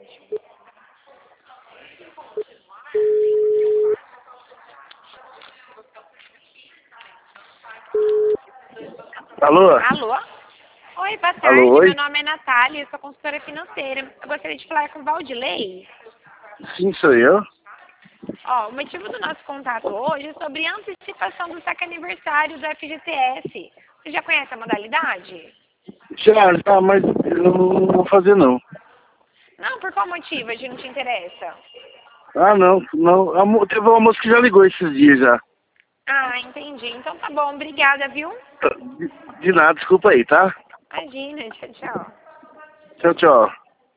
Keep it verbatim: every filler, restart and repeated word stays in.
Alô? Alô? Oi, boa tarde. Alô, oi? Meu nome é Natália, eu sou consultora financeira. Eu gostaria de falar com o Valdilei. Sim, sou eu. Ó, o motivo do nosso contato hoje é sobre a antecipação do saque aniversário do F G T S. Você já conhece a modalidade? Já, já, mas eu não vou fazer não. Não, por qual motivo? A gente não te interessa. Ah, não, não. A mo- Teve uma moça que já ligou esses dias já. Ah, entendi. Então tá bom, obrigada, viu? Tá, De de nada, desculpa aí, tá? Imagina, tchau, tchau. Tchau, tchau.